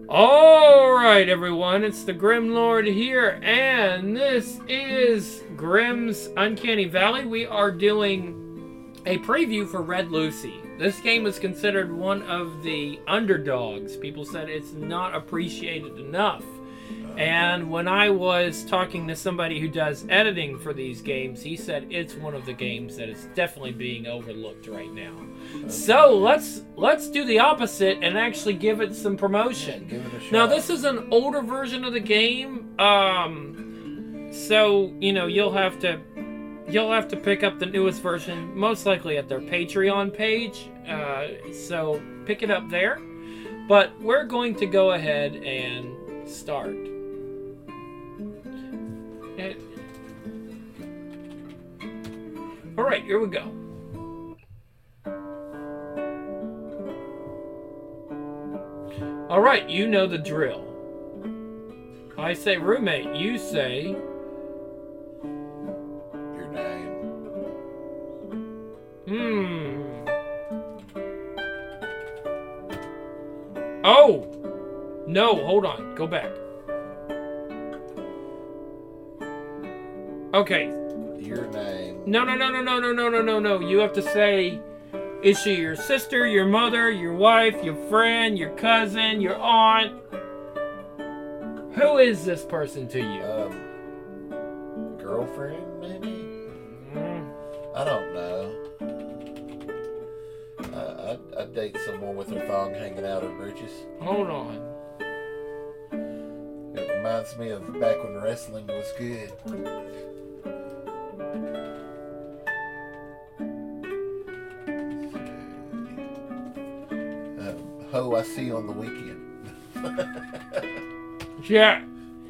Alright, everyone, it's the Grim Lord here, and this is Grimm's Uncanny Valley. We are doing a preview for Red Lucy. This game is considered one of the underdogs. People said it's not appreciated enough. And when I was talking to somebody who does editing for these games, he said it's one of the games that is definitely being overlooked right now. So let's do the opposite and actually give it some promotion. Give it a shot. Now this is an older version of the game, so you know you'll have to pick up the newest version, most likely at their Patreon page. So pick it up there. But we're going to go ahead and start. Alright, here we go. Alright, you know the drill. I say roommate, you say... Your name. Oh! No, hold on. Go back. Okay. Your name. No. You have to say, is she your sister, your mother, your wife, your friend, your cousin, your aunt? Who is this person to you? Girlfriend, maybe? I don't know. I'd date someone with her thong hanging out her britches. Hold on. It reminds me of back when wrestling was good. Ho I see on the weekend. Yeah.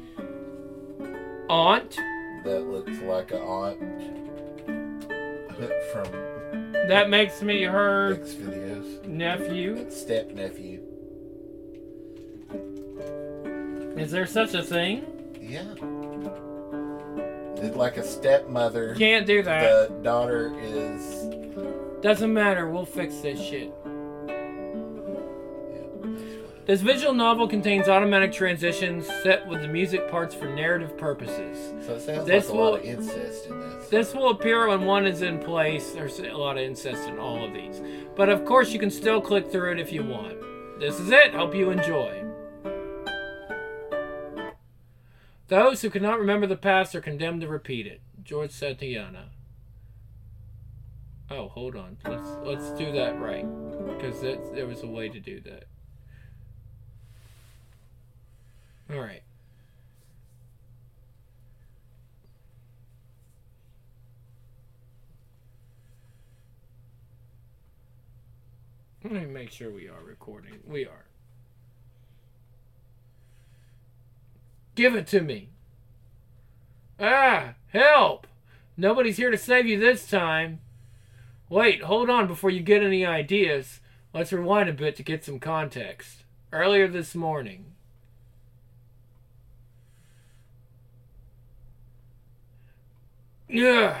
Aunt? That looks like an aunt from That makes me her X videos. nephew. Step nephew. Is there such a thing? Yeah. It's like a stepmother. Can't do that. The daughter is. Doesn't matter. We'll fix this shit. This visual novel contains automatic transitions set with the music parts for narrative purposes. So it sounds This like a lot of incest in this. This will appear when one is in place. There's a lot of incest in all of these. But of course you can still click through it if you want. This is it. Hope you enjoy. Those who cannot remember the past are condemned to repeat it. George Santayana. Oh, hold on. Let's do that right. Because there was a way to do that. Alright. Let me make sure we are recording. We are. Give it to me. Ah, help! Nobody's here to save you this time. Wait, hold on before you get any ideas. Let's rewind a bit to get some context. Earlier this morning. Yeah.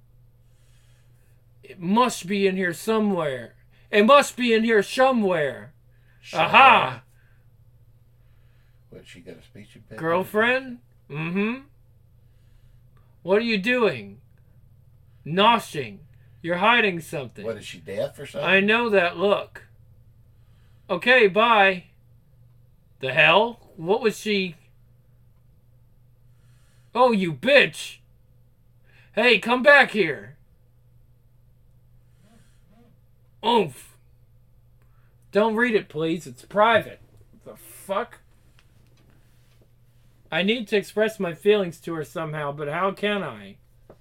It must be in here somewhere. It must be in here somewhere. Aha! What, she got a speech impediment? Girlfriend? Mm-hmm. What are you doing? Noshing. You're hiding something. What, is she deaf or something? I know that look. Okay, bye. The hell? What was she... Oh, you bitch! Hey, come back here. Oomph. Don't read it, please. It's private. The fuck? I need to express my feelings to her somehow, but how can I?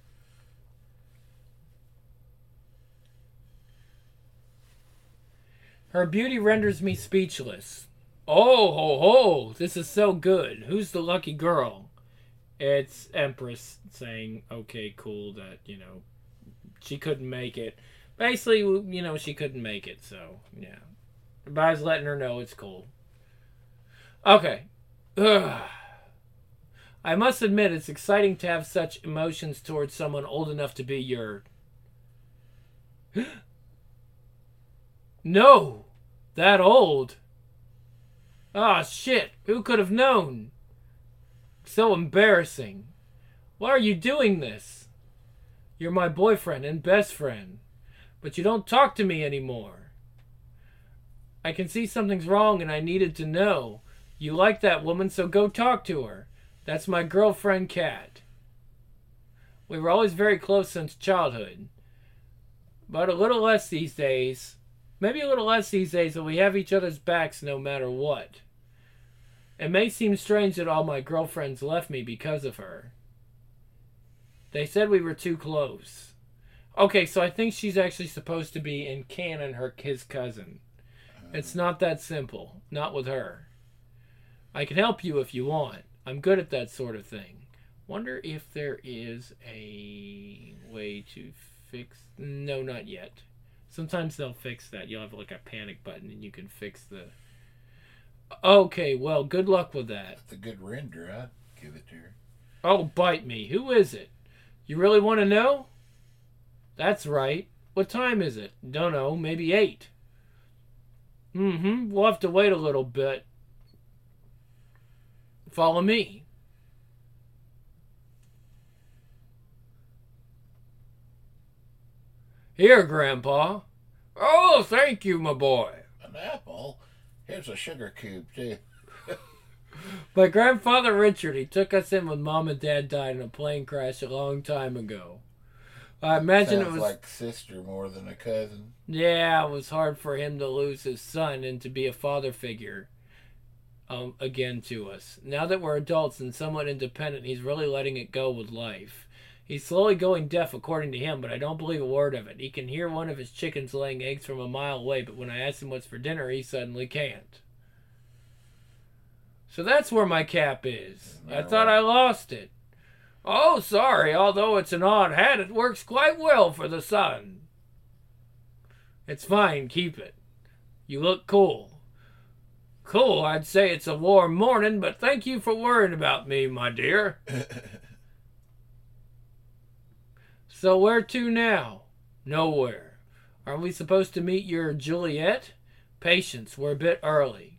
Her beauty renders me speechless. Oh, ho, ho. This is so good. Who's the lucky girl? It's Empress saying, okay, cool, that, you know, she couldn't make it. Basically, you know, she couldn't make it, so, yeah. But I was letting her know it's cool. Okay. Ugh. I must admit, it's exciting to have such emotions towards someone old enough to be your... No! That old? Ah, shit. Who could have known? So embarrassing. Why are you doing this? You're my boyfriend and best friend, but you don't talk to me anymore. I can see something's wrong and I needed to know. You like that woman, so go talk to her. That's my girlfriend, Kat. We were always very close since childhood, but a little less these days. Maybe a little less these days, but we have each other's backs no matter what. It may seem strange that all my girlfriends left me because of her. They said we were too close. Okay, so I think she's actually supposed to be in canon his cousin. It's not that simple. Not with her. I can help you if you want. I'm good at that sort of thing. Wonder if there is a way to fix... No, not yet. Sometimes they'll fix that. You'll have like a panic button and you can fix the... Okay, well, good luck with that. That's a good render. I'd give it to her. Oh, bite me. Who is it? You really want to know? That's right. What time is it? Don't know. Maybe 8. We'll have to wait a little bit. Follow me. Here, Grandpa. Oh, thank you, my boy. An apple? Here's a sugar cube, too. My grandfather Richard, he took us in when Mom and Dad died in a plane crash a long time ago. I imagine Sounds it was like sister more than a cousin. Yeah, it was hard for him to lose his son and to be a father figure again to us. Now that we're adults and somewhat independent, he's really letting it go with life. He's slowly going deaf according to him, but I don't believe a word of it. He can hear one of his chickens laying eggs from a mile away, but when I ask him what's for dinner, he suddenly can't. So that's where my cap is. I thought I lost it. Oh, sorry, although it's an odd hat, it works quite well for the sun. It's fine, keep it. You look cool. Cool, I'd say it's a warm morning, but thank you for worrying about me, my dear. So where to now? Nowhere. Are we supposed to meet your Juliet? Patience, we're a bit early.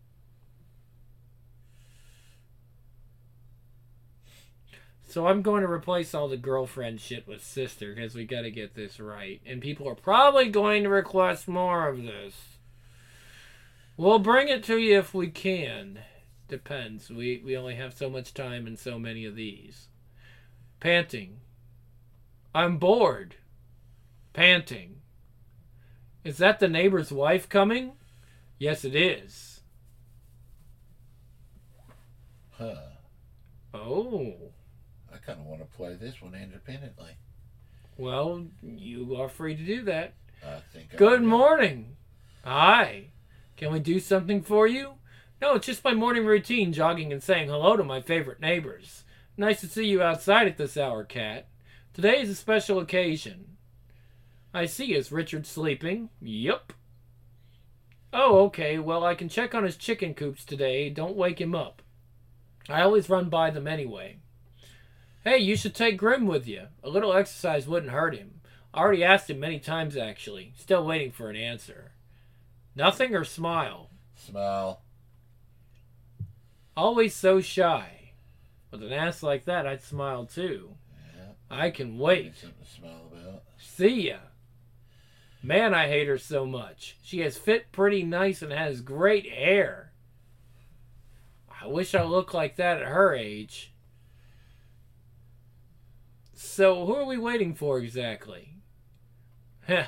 So I'm going to replace all the girlfriend shit with sister because we got to get this right. And people are probably going to request more of this. We'll bring it to you if we can. Depends. We only have so much time and so many of these. Panting. I'm bored. Panting. Is that the neighbor's wife coming? Yes, it is. Huh. Oh. I kind of want to play this one independently. Well, you are free to do that. I think. Good morning. Hi. Can we do something for you? No, it's just my morning routine, jogging and saying hello to my favorite neighbors. Nice to see you outside at this hour, Kat. Today is a special occasion. I see. Is Richard sleeping? Yup. Oh, okay. Well, I can check on his chicken coops today. Don't wake him up. I always run by them anyway. Hey, you should take Grim with you. A little exercise wouldn't hurt him. I already asked him many times, actually. Still waiting for an answer. Nothing or smile? Smile. Always so shy. With an ass like that, I'd smile too. Yeah. I can wait. Something to smile about. See ya. Man, I hate her so much. She has fit pretty nice and has great hair. I wish I looked like that at her age. So, who are we waiting for exactly? Heh.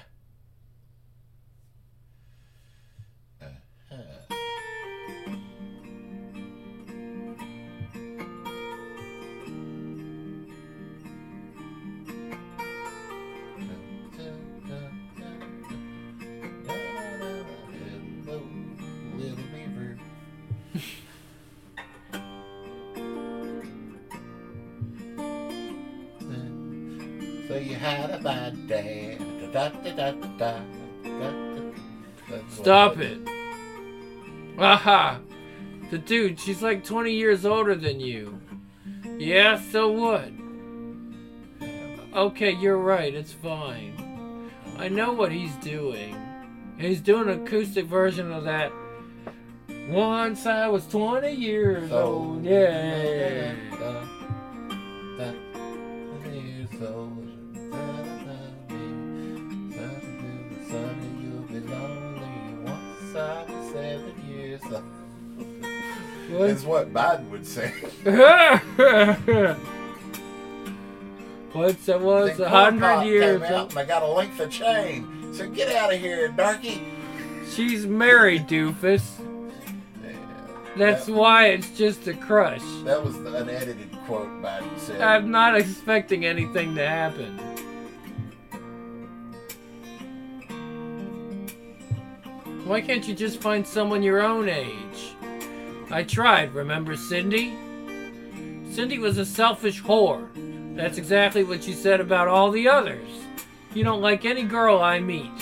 So you had a bad day. Stop it. Aha. The dude, she's like 20 years older than you. Yeah, so what? Okay, you're right, it's fine. I know what he's doing. He's doing an acoustic version of that Once I was 20 years old. Yeah. Years old. You'll be lonely. Once I was 7 years old. That's what Biden would say. Once I was 100 years old. I got a length of chain. So get out of here, darky. She's married, doofus. Yeah, That's why it's just a crush. that was the unedited quote Biden said. I'm not expecting anything to happen. Why can't you just find someone your own age? I tried, remember Cindy? Cindy was a selfish whore. That's exactly what you said about all the others. You don't like any girl I meet.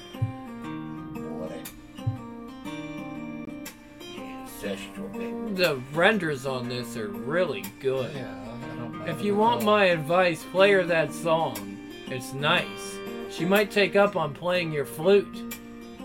The renders on this are really good. If you want my advice, play her that song. It's nice. She might take up on playing your flute.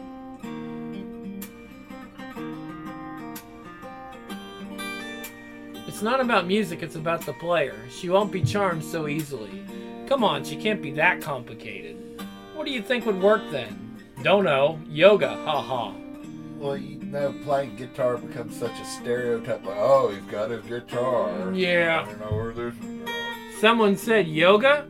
It's not about music, it's about the player. She won't be charmed so easily. Come on, she can't be that complicated. What do you think would work then? Don't know. Yoga, haha. Well, you know, playing guitar becomes such a stereotype. Like, oh, he's got his guitar. Yeah. I don't know where this is going. Someone said yoga?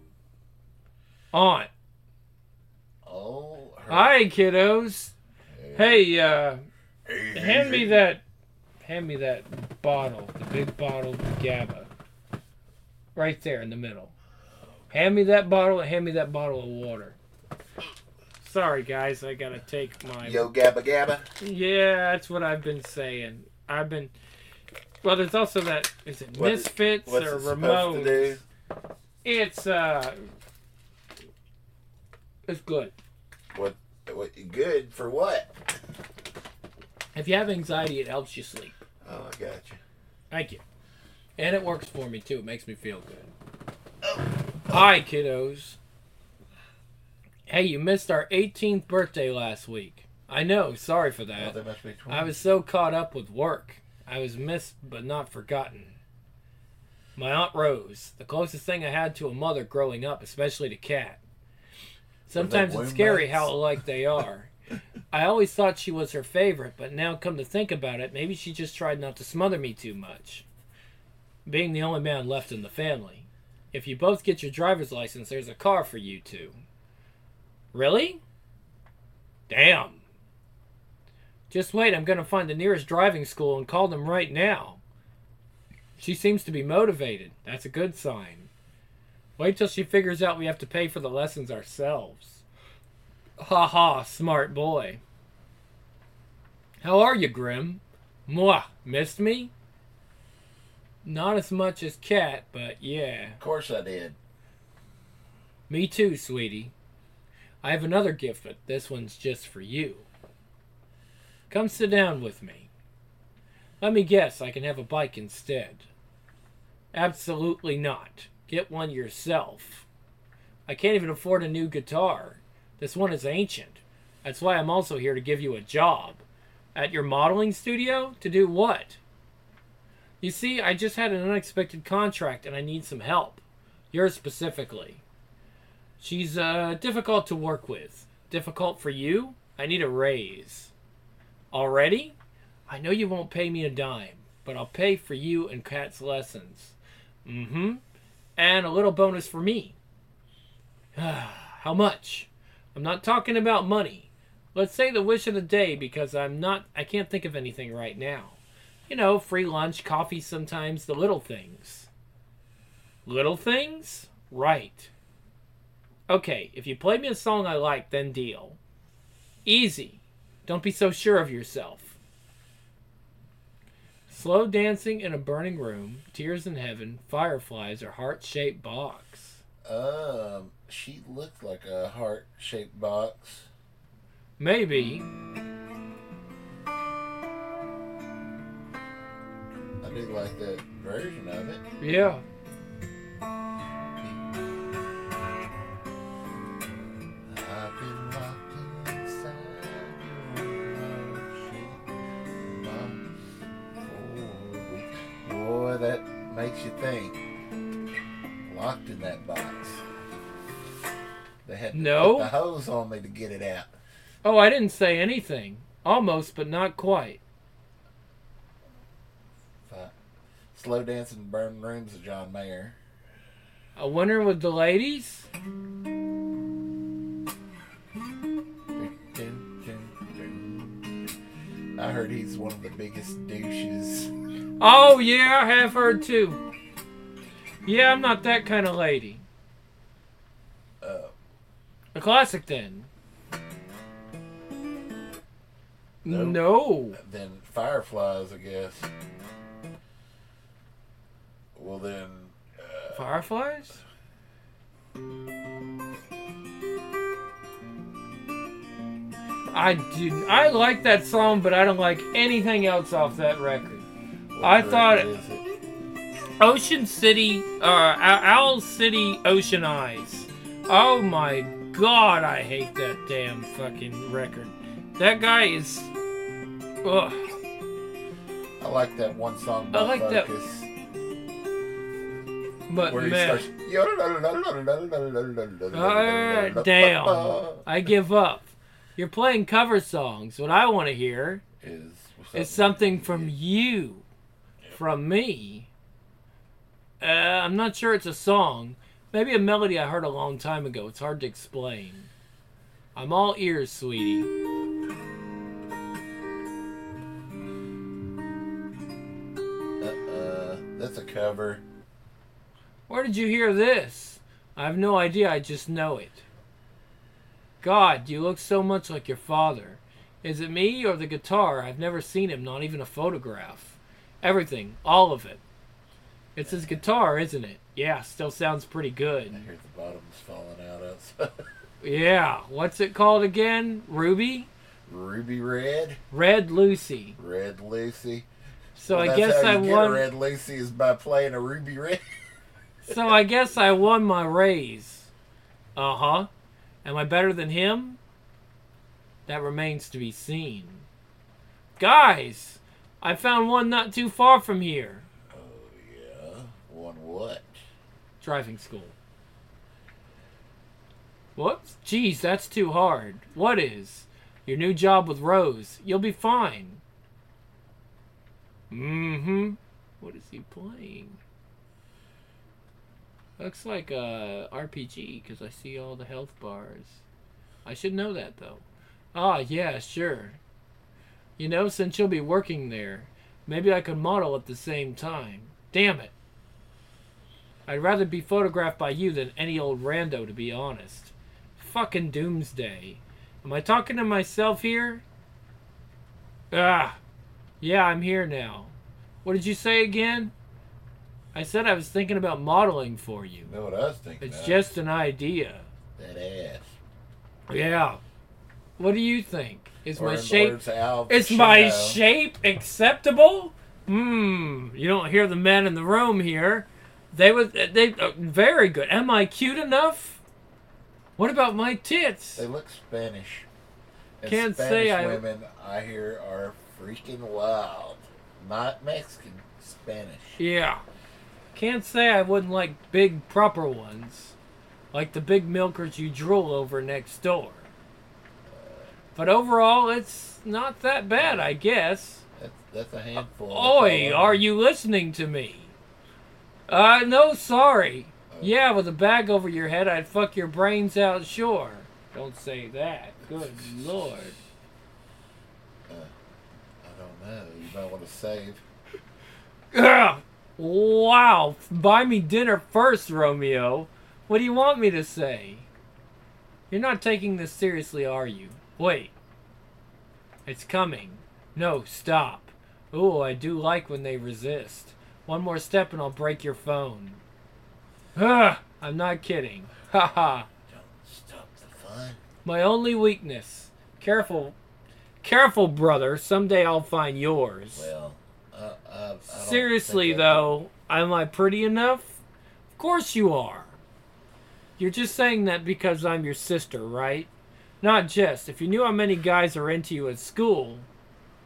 On. Oh. Hi, kiddos. Hey, Hey, hand me that bottle, the big bottle of GABA. Right there in the middle. Hand me that bottle and hand me that bottle of water. Sorry, guys, I gotta take my... Yo, Gabba Gabba. Yeah, that's what I've been saying. Well, there's also that, is it Misfits what's or it supposed to do? It's good. What? Good for what? If you have anxiety, it helps you sleep. Oh, I got you. Thank you. And it works for me, too. It makes me feel good. Hi, kiddos. Hey, you missed our 18th birthday last week. I know, sorry for that. Oh, that must be 20. I was so caught up with work. I was missed but not forgotten. My Aunt Rose, the closest thing I had to a mother growing up, especially to Kat. Sometimes it's scary how alike they are. I always thought she was her favorite, but now come to think about it, maybe she just tried not to smother me too much. Being the only man left in the family. If you both get your driver's license, there's a car for you two. Really? Damn. Just wait, I'm going to find the nearest driving school and call them right now. She seems to be motivated. That's a good sign. Wait till she figures out we have to pay for the lessons ourselves. Ha ha, smart boy. How are you, Grim? Mwah, missed me? Not as much as Kat, but yeah. Of course I did. Me too, sweetie. I have another gift, but this one's just for you. Come sit down with me. Let me guess, I can have a bike instead. Absolutely not. Get one yourself. I can't even afford a new guitar. This one is ancient. That's why I'm also here to give you a job. At your modeling studio? To do what? You see, I just had an unexpected contract and I need some help. Yours specifically. She's difficult to work with. Difficult for you? I need a raise. Already? I know you won't pay me a dime, but I'll pay for you and Kat's lessons. Mm-hmm. And a little bonus for me. How much? I'm not talking about money. Let's say the wish of the day because I can't think of anything right now. You know, free lunch, coffee sometimes, the little things. Little things? Right. Okay, if you play me a song I like, then deal. Easy. Don't be so sure of yourself. Slow dancing in a burning room, tears in heaven, fireflies, or heart-shaped box. She looked like a heart-shaped box. Maybe. I do like that version of it. Yeah. I've been locked inside your heart-shaped box. that makes you think. Locked in that box. They had to put the hose on me to get it out. Oh, I didn't say anything. Almost, but not quite. Slow Dancing in Burning Rooms of John Mayer. A winner with the ladies? I heard he's one of the biggest douches. Oh, yeah, I have heard too. Yeah, I'm not that kind of lady. A classic then. Nope. No. Then Fireflies, I guess. Well then... Fireflies? I like that song, but I don't like anything else off that record. I thought Ocean City, Owl City Ocean Eyes. Oh my God, I hate that damn fucking record. That guy is... Ugh. I like that one song by Focus. But where man, he starts, damn, I give up. You're playing cover songs. What I want to hear is something from you, from me. I'm not sure it's a song. Maybe a melody I heard a long time ago. It's hard to explain. I'm all ears, sweetie. That's a cover. Where did you hear this? I have no idea. I just know it. God, you look so much like your father. Is it me or the guitar? I've never seen him, not even a photograph. Everything, all of it. It's his guitar, isn't it? Yeah, still sounds pretty good. I hear the bottom's falling out outside. Yeah, what's it called again? Ruby? Ruby Red? Red Lucy. Red Lucy. So well, I guess I won. Red Lucy is by playing a Ruby Red. So I guess I won my raise. Uh-huh. Am I better than him? That remains to be seen. Guys, I found one not too far from here. Oh, yeah? One what? Driving school. Whoops. Geez, that's too hard. What is? Your new job with Rose. You'll be fine. Mm-hmm. What is he playing? Looks like a RPG because I see all the health bars. I should know that though. Ah, yeah, sure. You know, since you'll be working there, maybe I could model at the same time. Damn it. I'd rather be photographed by you than any old rando, to be honest. Fucking doomsday. Am I talking to myself here? Ah. Yeah, I'm here now. What did you say again? I said I was thinking about modeling for you. You know what I was thinking It's just an idea. That ass. Yeah. What do you think? Is or my shape... Is my shape acceptable? You don't hear the men in the room here. They very good. Am I cute enough? What about my tits? They look Spanish. And Can't Spanish say women, I hear, are freaking wild. Not Mexican, Spanish. Yeah. Can't say I wouldn't like big, proper ones. Like the big milkers you drool over next door. But overall, it's not that bad, I guess. That's a handful. Oi, are you listening to me? No, sorry. Yeah, with a bag over your head, I'd fuck your brains out, sure. Don't say that. Good Lord. I don't know. You might want to save. Ugh. Wow. Buy me dinner first, Romeo. What do you want me to say? You're not taking this seriously, are you? Wait. It's coming. No, stop. Ooh, I do like when they resist. One more step and I'll break your phone. Ugh, I'm not kidding. Haha. Don't stop the fun. My only weakness. Careful. Careful, brother. Someday I'll find yours. Well, I seriously, though, am I pretty enough? Of course you are. You're just saying that because I'm your sister, right? Not just. If you knew how many guys are into you at school...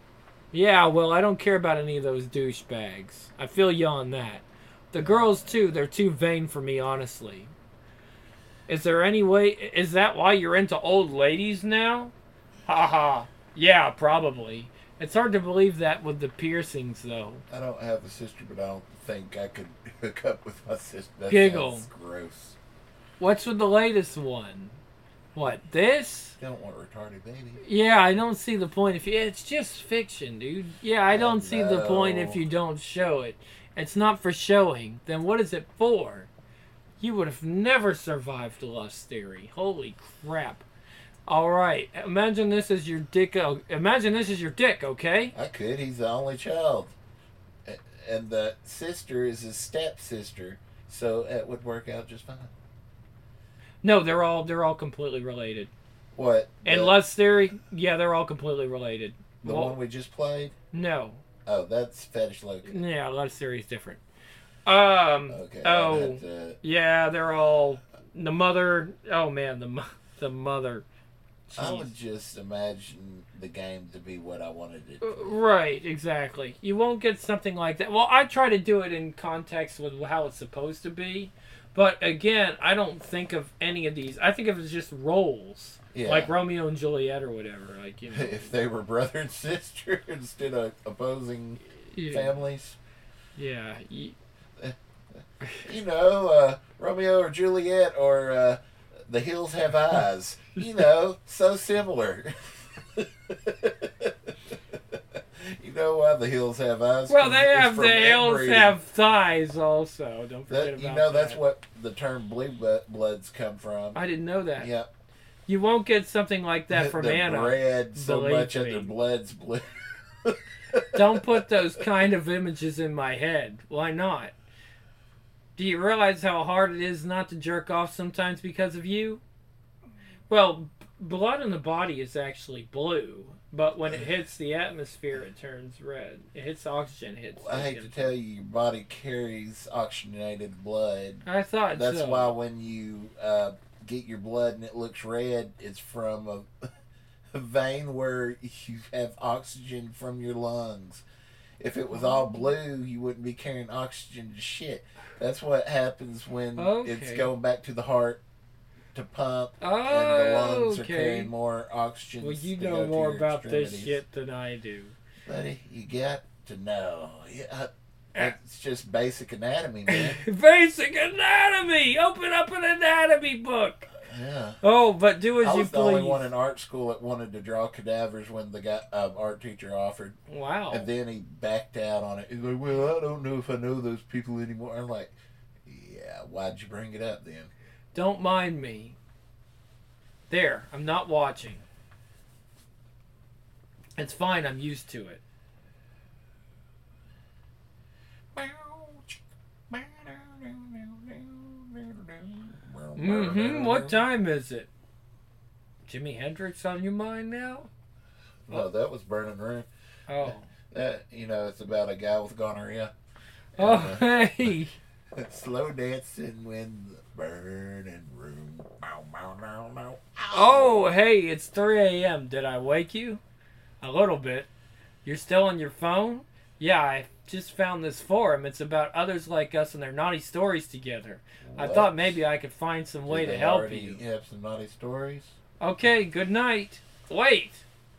Yeah, well, I don't care about any of those douchebags. I feel you on that. The girls, too, they're too vain for me, honestly. Is there any way... Is that why you're into old ladies now? Haha. Yeah, probably. It's hard to believe that with the piercings, though. I don't have a sister, but I don't think I could hook up with my sister. That Giggle. sounds gross. What's with the latest one? What, this? You don't want a retarded baby. Yeah, I don't see the point if you... It's just fiction, dude. Yeah, I don't see the point if you don't show it. It's not for showing. Then what is it for? You would have never survived the lust theory. Holy crap. Alright, imagine this is your dick. Imagine this is your dick, okay? I could. He's the only child. And the sister is his stepsister. So it would work out just fine. No, they're all completely related. What? And lust theory, yeah, they're all completely related. The one we just played? No. Oh, that's Fetish Loki. Yeah, lust theory is different. Okay. Oh, yeah, they're all the mother. Oh man, the mother. Jeez. I would just imagine the game to be what I wanted it to be. Right, exactly. You won't get something like that. Well, I try to do it in context with how it's supposed to be. But again, I don't think of any of these. I think of it as just roles. Yeah. Like Romeo and Juliet or whatever. Like, you know. If they were brother and sister instead of opposing families. Yeah. You know, Romeo or Juliet or The Hills Have Eyes. You know, so similar. You know why The Hills Have Eyes? Well, they have the hills have thighs also. Don't forget about that. You know, that's what the term blue bloods come from. I didn't know that. Yep. You won't get something like that from Anna. Bred so much of their blood's blue. Don't put those kind of images in my head. Why not? Do you realize how hard it is not to jerk off sometimes because of you? Well, blood in the body is actually blue, but when it hits the atmosphere, it turns red. It hits oxygen. I hate to tell you, your body carries oxygenated blood. I thought that's why when you get your blood and it looks red, it's from a vein where you have oxygen from your lungs. If it was all blue, you wouldn't be carrying oxygen to shit. That's what happens when it's going back to the heart to pump, and the lungs are carrying more oxygen. Well, you know more about this shit than I do. Buddy, you got to know. It's just basic anatomy, man. Basic anatomy! Open up an anatomy book! Yeah. Oh, but do as you please. I was the only one in art school that wanted to draw cadavers when the art teacher offered. Wow. And then he backed out on it. He's like, well, I don't know if I know those people anymore. I'm like, yeah, why'd you bring it up then? Don't mind me. There, I'm not watching. It's fine, I'm used to it. What time is it? Jimi Hendrix on your mind now? No, that was Burning Room. Oh. That, it's about a guy with gonorrhea. Oh, hey! Slow dancing when the burning room. Oh, hey, it's 3 a.m. Did I wake you? A little bit. You're still on your phone? Yeah, I just found this forum. It's about others like us and their naughty stories together. What? I thought maybe I could find some way to help you. You have some naughty stories? Okay, good night. Wait.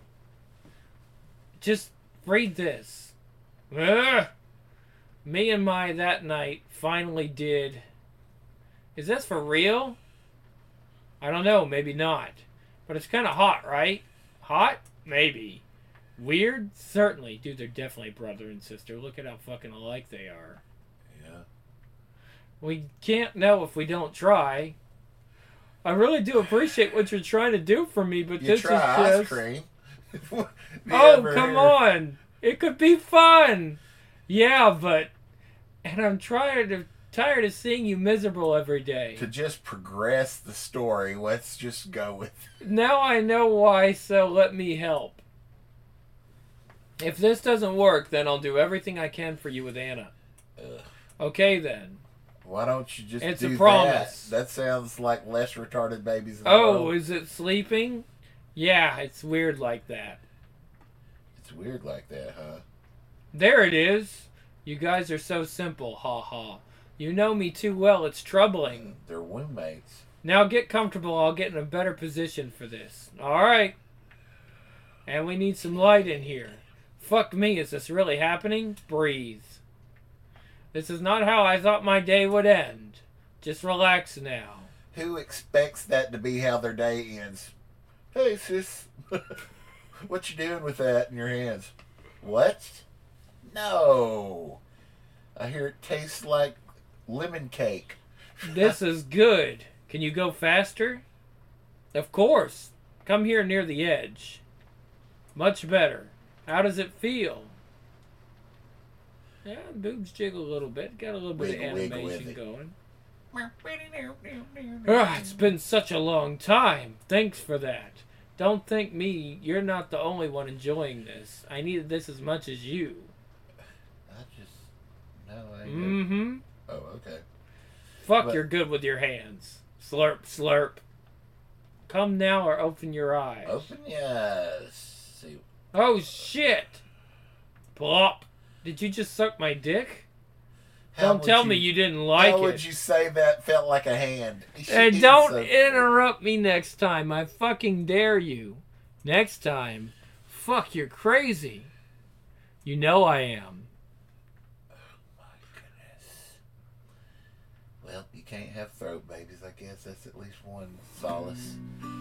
Just read this. Ugh. Me and my that night finally did. Is this for real? I don't know, maybe not. But it's kind of hot, right? Hot? Maybe. Weird? Certainly. Dude, they're definitely brother and sister. Look at how fucking alike they are. Yeah. We can't know if we don't try. I really do appreciate what you're trying to do for me, but this is just... ice cream. Oh, come on. It could be fun. Yeah, but... And I'm tired of seeing you miserable every day. To just progress the story, let's just go with it. Now I know why, so let me help. If this doesn't work, then I'll do everything I can for you with Anna. Ugh. Okay, then. Why don't you just it's do a promise. That? That sounds like less retarded babies in the world. Oh, is it sleeping? Yeah, it's weird like that. It's It's weird like that, huh? There it is. You guys are so simple, ha ha. You know me too well, it's troubling. They're roommates. Now get comfortable, I'll get in a better position for this. Alright. And we need some light in here. Fuck me, is this really happening? Breathe. This is not how I thought my day would end. Just relax now. Who expects that to be how their day ends? Hey, sis. What you doing with that in your hands? What? No. I hear it tastes like lemon cake. This is good. Can you go faster? Of course. Come here near the edge. Much better. How does it feel? Yeah, boobs jiggle a little bit. Got a little bit of animation going. It's been such a long time. Thanks for that. Don't think you're not the only one enjoying this. I needed this as much as you. Mm-hmm. Oh, okay. Fuck, you're good with your hands. Slurp, slurp. Come now or open your eyes. Open your eyes. See. Oh, shit. Plop. Did you just suck my dick? Don't tell me you didn't like it. How would you say that felt like a hand? And don't interrupt me next time. I fucking dare you. Next time. Fuck, you're crazy. You know I am. Well, you can't have throat babies. I guess that's at least one solace.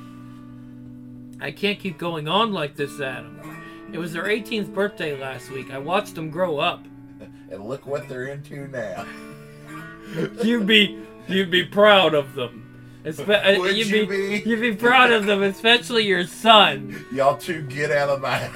I can't keep going on like this, Adam. It was their 18th birthday last week. I watched them grow up. And look what they're into now. You'd be proud of them. Would you be? You'd be proud of them, especially your son. Y'all two get out of my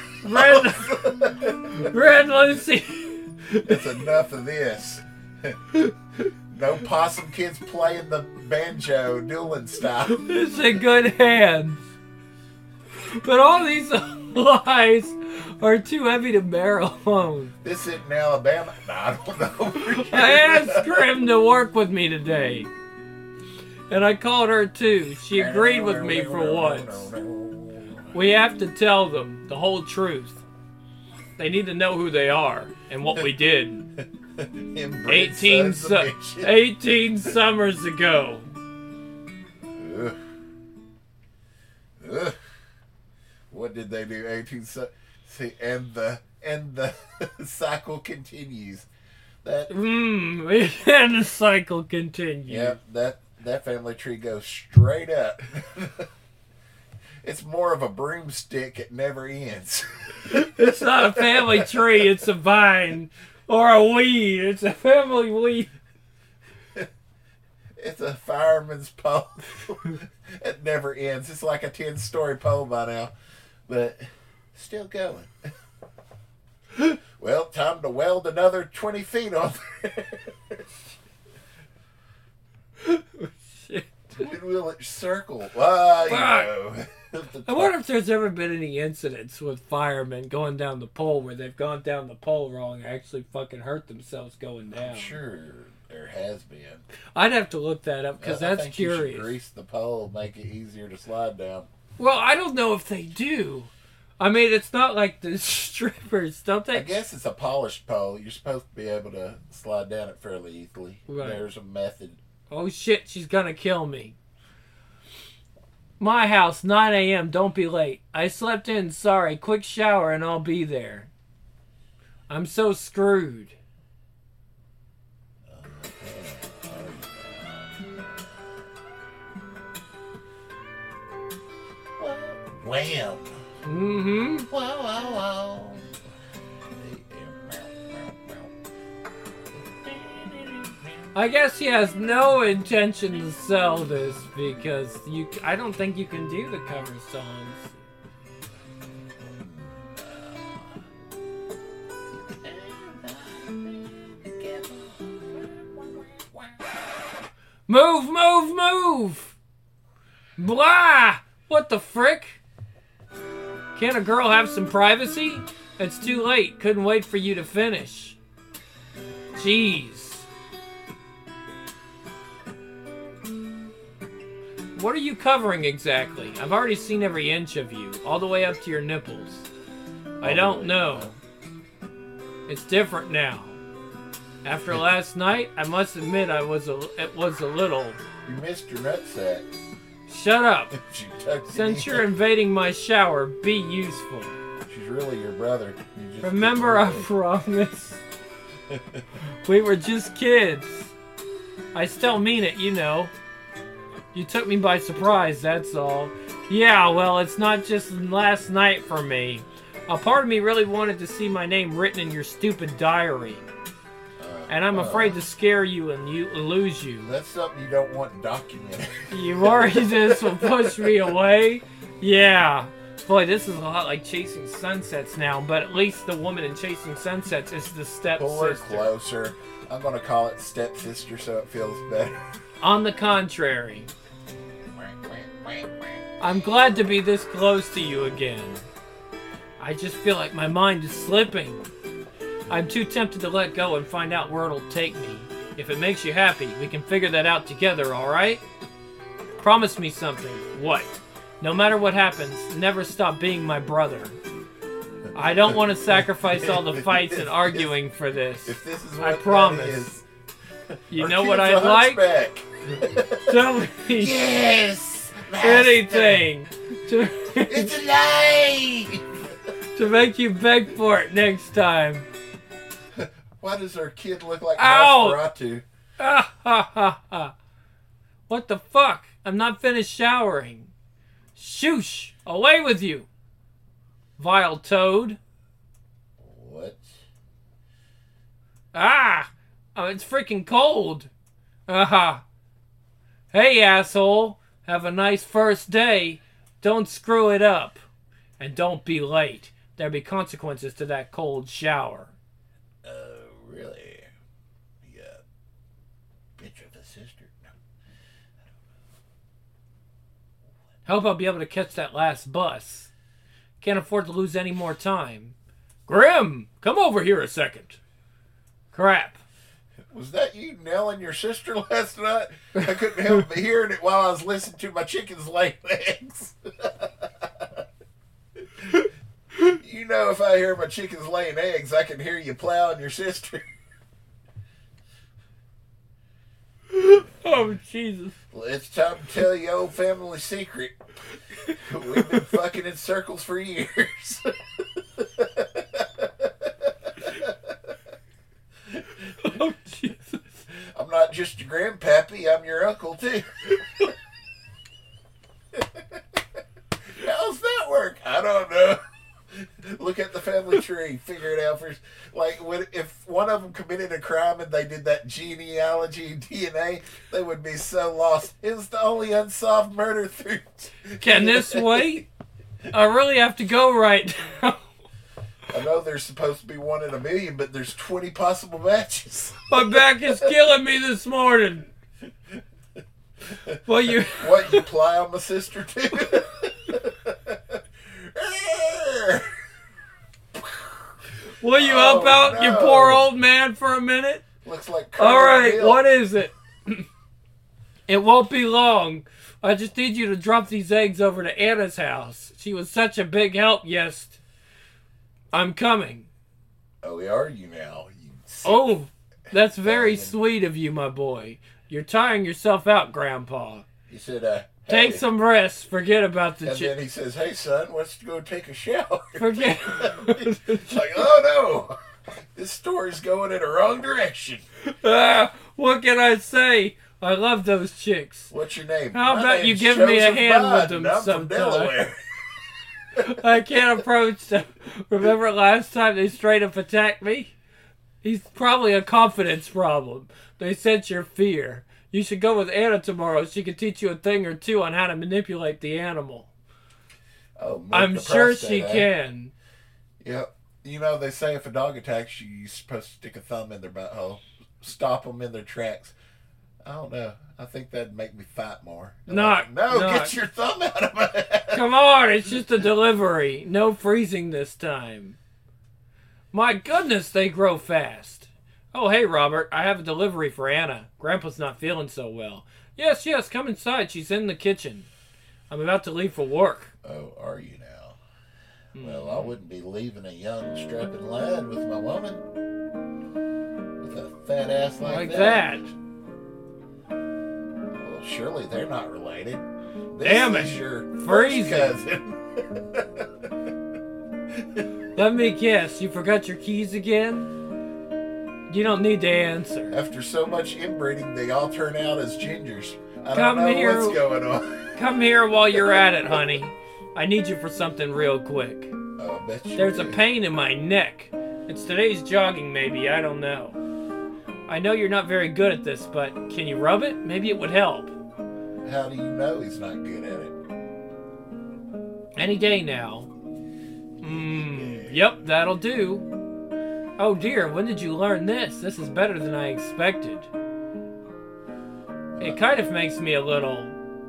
Red Lucy. It's enough of this. No possum kids playing the banjo dueling style. It's a good hand. But all these lies are too heavy to bear alone. This isn't Alabama. No, I don't know. I asked Grim to work with me today. And I called her too. She agreed with me for once. We have to tell them the whole truth. They need to know who they are and what we did. 18 summers ago. Ugh. Ugh. What did they do? 18 see, and the cycle continues. And the cycle continues. Yep, that family tree goes straight up. It's more of a broomstick. It never ends. It's not a family tree. It's a vine or a weed. It's a family weed. It's a fireman's pole. It never ends. It's like a 10-story pole by now, but still going. Well, time to weld another 20 feet on there. Shit. When will it circle? Well, you know. I wonder if there's ever been any incidents with firemen going down the pole where they've gone down the pole wrong and actually fucking hurt themselves going down. I'm sure there has been. I'd have to look that up because that's curious. You should grease the pole, make it easier to slide down. Well, I don't know if they do. I mean, it's not like the strippers, don't they? I guess it's a polished pole. You're supposed to be able to slide down it fairly easily. Right. There's a method. Oh shit, she's gonna kill me. My house, 9 a.m., don't be late. I slept in, sorry. Quick shower and I'll be there. I'm so screwed. Wham! Mm-hmm. Wow, wow, wow. I guess he has no intention to sell this because I don't think you can do the cover songs. Move, move, move! Blah! What the frick? Can't a girl have some privacy? It's too late. Couldn't wait for you to finish. Jeez. What are you covering exactly? I've already seen every inch of you, all the way up to your nipples. I don't know. It's different now. After last night, I must admit it was a little. You missed your nutsack. Shut up. She tucked it Since in. you're invading my shower, be useful. She's really your brother. You just Remember, I didn't promise. We were just kids. I still mean it, you know. You took me by surprise, that's all. Yeah, well, it's not just last night for me. A part of me really wanted to see my name written in your stupid diary. And I'm afraid to scare you and lose you. That's something you don't want documented. You worry this will push me away? Yeah. Boy, this is a lot like Chasing Sunsets now, but at least the woman in Chasing Sunsets is the Pull her stepsister. closer. I'm going to call it stepsister so it feels better. On the contrary, I'm glad to be this close to you again. I just feel like my mind is slipping. I'm too tempted to let go and find out where it'll take me. If it makes you happy, we can figure that out together, alright? Promise me something. What? No matter what happens, never stop being my brother. I don't want to sacrifice all the fights and arguing for this. If this is what I promise. You know what I'd like? Tell me Yes! anything to, It's alive! to make you beg for it next time. Why does our kid look like Ow! Nosferatu? Ah, ha, ha, ha. What the fuck? I'm not finished showering. Shoosh! Away with you! Vile toad. What? Ah! Oh, it's freaking cold. Aha. Hey, asshole. Have a nice first day. Don't screw it up. And don't be late. There'll be consequences to that cold shower. Really? Yeah. Bitch of a sister? No. Hope I'll be able to catch that last bus. Can't afford to lose any more time. Grim, come over here a second. Crap. Was that you nailing your sister last night? I couldn't help but hearing it while I was listening to my chickens lay eggs. You know, if I hear my chickens laying eggs, I can hear you plowing your sister. Oh, Jesus. Well, it's time to tell you old family secret. We've been fucking in circles for years. Oh, Jesus. I'm not just your grandpappy, I'm your uncle, too. How's that work? I don't know. Look at the family tree. Figure it out first. Like, if one of them committed a crime and they did that genealogy DNA, they would be so lost. It was the only unsolved murder through. Can this wait? I really have to go right now. I know there's supposed to be 1 in a million, but there's 20 possible matches. My back is killing me this morning. Well, you... What, you ply on my sister, too? Will you help out your poor old man for a minute? Looks like All right, Hill. what is it? It won't be long. I just need you to drop these eggs over to Anna's house. She was such a big help, yes. I'm coming. Oh, are you now? You Oh, that's very sweet of you, my boy. You're tiring yourself out, Grandpa. He said, Take hey. some rest. Forget about the And then he says, hey, son, let's go take a shower. Forget. It's like, oh, no. This story's going in a wrong direction. What can I say? I love those chicks. What's your name? How My about you name's give me a Joseph hand with Biden. them I'm from sometime? Delaware. I can't approach them. Remember last time they straight up attacked me? He's probably a confidence problem. They sense your fear. You should go with Anna tomorrow. She can teach you a thing or two on how to manipulate the animal. Oh, milk I'm the sure prostate, she eh? can. Yep. You know, they say if a dog attacks you, you're supposed to stick a thumb in their butthole. Stop them in their tracks. I don't know. I think that'd make me fight more. Not. Get your thumb out of my head. Come on, it's just a delivery. No freezing this time. My goodness, they grow fast. Oh, hey, Robert. I have a delivery for Anna. Grandpa's not feeling so well. Yes, come inside. She's in the kitchen. I'm about to leave for work. Oh, are you now? Well, I wouldn't be leaving a young, strapping lad with my woman. With a fat ass like that. Well, surely they're not related. Damn it. This is your Freezing. first cousin. Let me guess, you forgot your keys again? You don't need to answer. After so much inbreeding, they all turn out as gingers. I Come don't know here. what's going on. Come here while you're at it, honey. I need you for something real quick. Oh, I bet you There's do. a pain in my neck. It's today's jogging, maybe. I don't know. I know you're not very good at this, but can you rub it? Maybe it would help. How do you know he's not good at it? Any day now. Yep, that'll do. Oh dear, when did you learn this? This is better than I expected. It kind of makes me a little...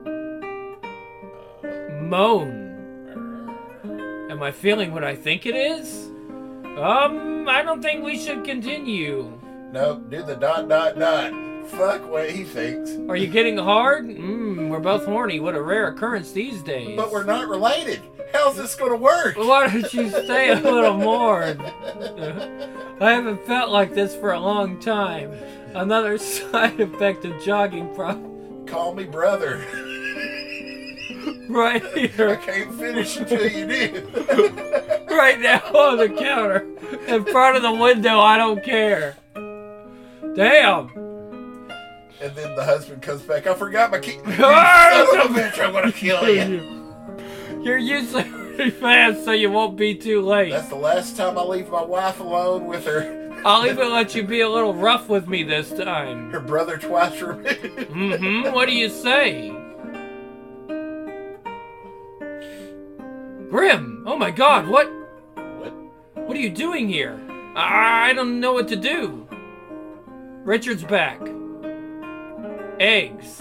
moan. Am I feeling what I think it is? I don't think we should continue. Nope, do the ... Fuck what he thinks. Are you getting hard? We're both horny. What a rare occurrence these days. But we're not related. How's this gonna work? Why don't you say a little more? I haven't felt like this for a long time. Another side effect of jogging Call me brother. right I here, can't finish until you do. right now on the counter, in front of the window. I don't care. Damn. And then the husband comes back. I forgot my key. You Ah! son of a bitch, I'm gonna kill you. You're usually pretty fast, so you won't be too late. That's the last time I leave my wife alone with her I'll even let you be a little rough with me this time. her brother twice removed. What do you say? Grim! Oh my god, what? What are you doing here? I don't know what to do. Richard's back. Eggs.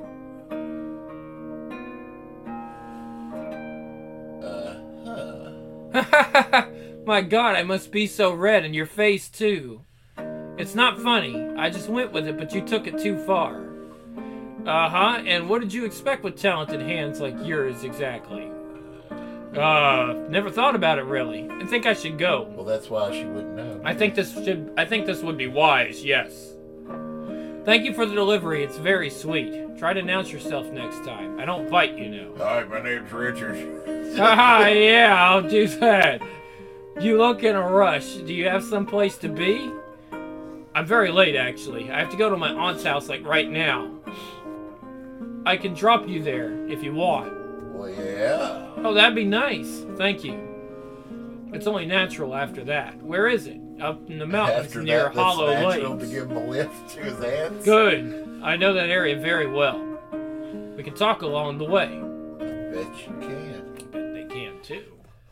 My god, I must be so red, and your face too. It's not funny. I just went with it, but you took it too far. And what did you expect with talented hands like yours exactly? Never thought about it really. I think I should go. Well, that's why she wouldn't know. I think this would be wise, yes. Thank you for the delivery, it's very sweet. Try to announce yourself next time. I don't bite, you know. Hi, my name's Richard. Yeah, I'll do that. You look in a rush. Do you have some place to be? I'm very late, actually. I have to go to my aunt's house, like, right now. I can drop you there, if you want. Well, yeah. Oh, that'd be nice. Thank you. It's only natural after that. Where is it? Up in the mountains After near that, Hollow that's natural Lakes. to give him a lift to his aunts. Good. I know that area very well. We can talk along the way. Bet you can. I bet they can, too.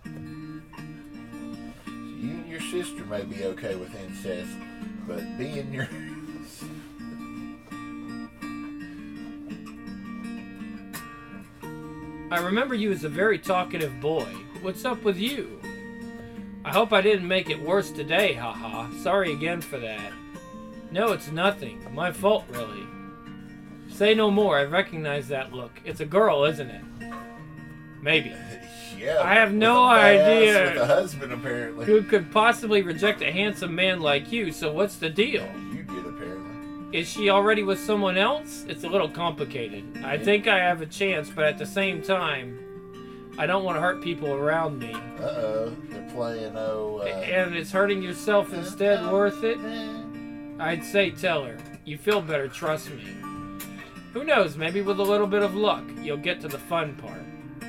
You and your sister may be okay with incest, but being your... I remember you as a very talkative boy. What's up with you? I hope I didn't make it worse today, haha. Sorry again for that. No, it's nothing. My fault, really. Say no more. I recognize that look. It's a girl, isn't it? Maybe. Yeah. I have no with a fat ass idea. With a husband, apparently. Who could possibly reject a handsome man like you, so what's the deal? You did, apparently. Is she already with someone else? It's a little complicated. I think I have a chance, but at the same time, I don't want to hurt people around me. Uh-oh. They're playing, And it's hurting yourself instead worth it? I'd say tell her. You feel better, trust me. Who knows, maybe with a little bit of luck, you'll get to the fun part.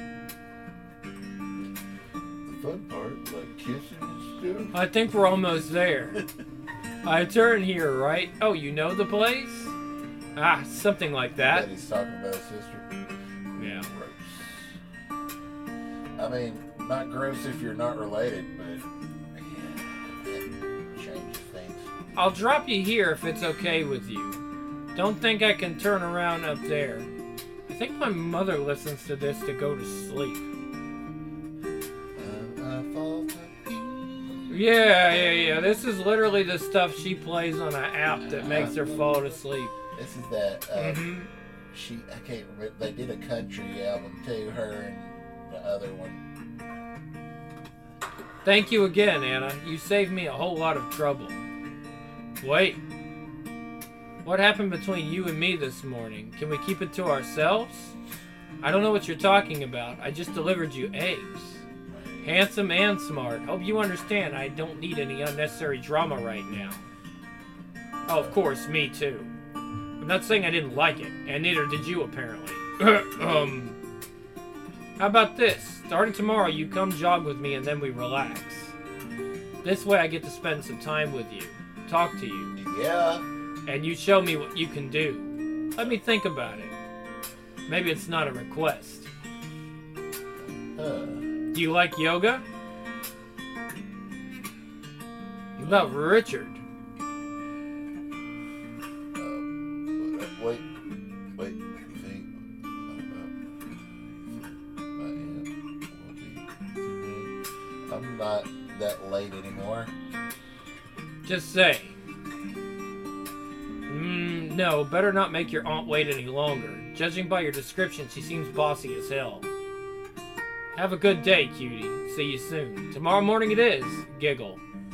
The fun part? Like kissing and stuff? I think we're almost there. I turn here, right? Oh, you know the place? Ah, something like that. That he's talking about his sister. Yeah. Gross. I mean, not gross if you're not related, but yeah, it changes things. I'll drop you here if it's okay with you. Don't think I can turn around up there. I think my mother listens to this to go to sleep. Yeah. This is literally the stuff she plays on an app that makes her fall to sleep. This is that, I can't remember, they did a country album too, her and the other one. Thank you again, Anna. You saved me a whole lot of trouble. Wait. What happened between you and me this morning? Can we keep it to ourselves? I don't know what you're talking about. I just delivered you eggs. Handsome and smart. Hope you understand I don't need any unnecessary drama right now. Oh, of course, me too. I'm not saying I didn't like it, and neither did you apparently. How about this? Starting tomorrow, you come jog with me and then we relax. This way I get to spend some time with you, talk to you. Yeah. And you show me what you can do. Let me think about it. Maybe it's not a request. Do you like yoga? What about Richard? Wait. You think my aunt will be today? I'm not that late anymore. Just say. No, better not make your aunt wait any longer. Judging by your description, she seems bossy as hell. Have a good day, cutie. See you soon. Tomorrow morning it is. Giggle.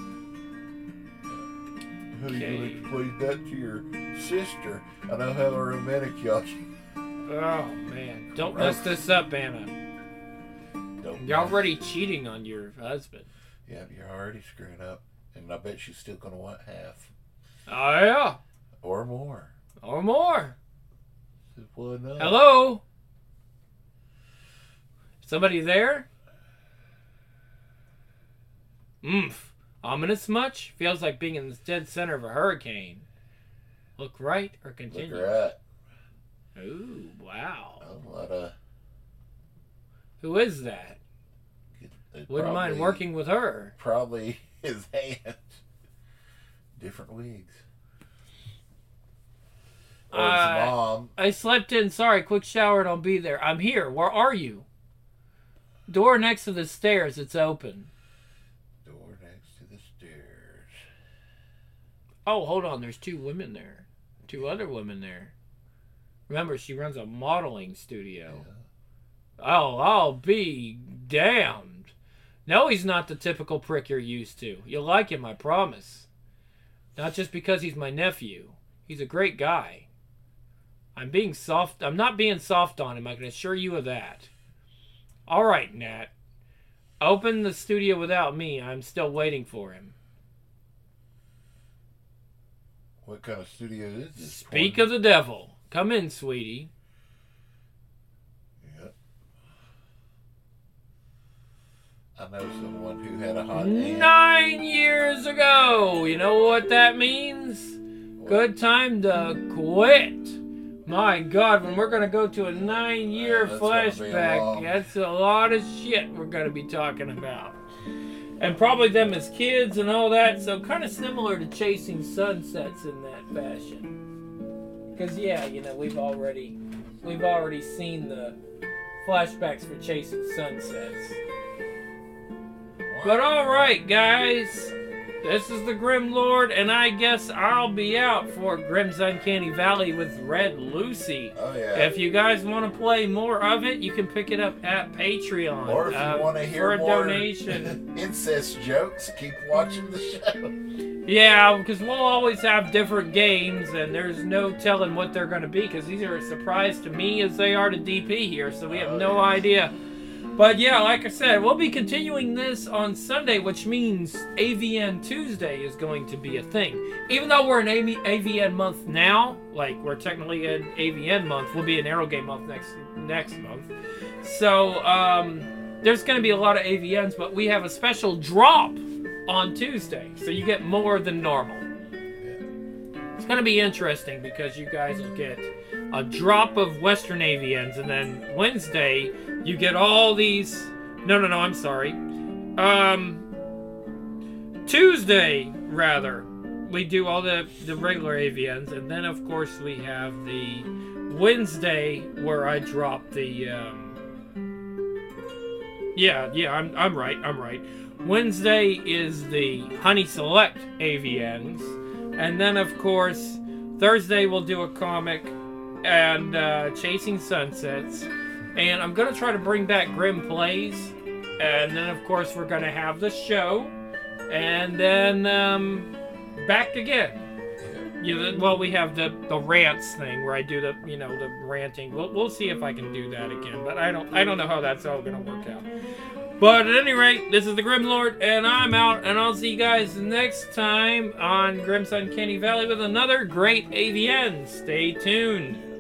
How do you explain that to your sister? I know how romantic y'all. Oh, man. Don't mess this up, Anna. You're already cheating on your husband. Yeah, you're already screwing up. And I bet she's still going to want half. Oh, yeah. Or more. Or more. Well, no. Hello? Somebody there? Ominous much? Feels like being in the dead center of a hurricane. Look right or continue? Look right. Ooh, wow. A lot of... Who is that? Wouldn't mind working with her. Probably his aunt. Different wigs. Or his mom. I slept in. Sorry, quick shower and I'll be there. I'm here. Where are you? Door next to the stairs. It's open. Door next to the stairs. Oh, hold on. There's two women there. Two other women there. Remember, she runs a modeling studio. Yeah. Oh, I'll be damned. No, he's not the typical prick you're used to. You'll like him, I promise. Not just because he's my nephew. He's a great guy. I'm not being soft on him, I can assure you of that. All right, Nat. Open the studio without me. I'm still waiting for him. What kind of studio is this? Speak of the devil. Come in, sweetie. Yep. I know someone who had a hot aunt. 9 years ago. You know what that means? What? Good time to quit. My God, when we're going to go to a 9-year flashback, that's a lot of shit we're going to be talking about. And probably them as kids and all that, so kind of similar to Chasing Sunsets in that fashion. Because, yeah, you know, we've already seen the flashbacks for Chasing Sunsets. But all right, guys. This is the Grim Lord, and I guess I'll be out for Grimm's Uncanny Valley with Red Lucy. Oh, yeah. If you guys want to play more of it, you can pick it up at Patreon. Or if you want to hear more donation. incest jokes, keep watching the show. Yeah, because we'll always have different games, and there's no telling what they're going to be, because these are a surprise to me as they are to DP here, so we have no idea. But yeah, like I said, we'll be continuing this on Sunday, which means AVN Tuesday is going to be a thing. Even though we're in AVN month now, like we're technically in AVN month, we'll be in Aero Game month next month. So there's going to be a lot of AVNs, but we have a special drop on Tuesday, so you get more than normal. It's going to be interesting because you guys will get a drop of Western AVNs, and then Wednesday you get all these. No, I'm sorry. Tuesday, rather, we do all the regular AVNs, and then of course we have the Wednesday where I drop the. I'm right. Wednesday is the Honey Select AVNs, and then of course Thursday we'll do a comic and Chasing Sunsets. And I'm going to try to bring back Grim Plays and then of course we're gonna have the show, and then back again. Well, we have the rants thing where I do the the ranting. We'll see if I can do that again, but I don't know how that's all gonna work out. But at any rate, this is the Grim Lord, and I'm out, and I'll see you guys next time on Grim's Uncanny Valley with another great AVN. Stay tuned.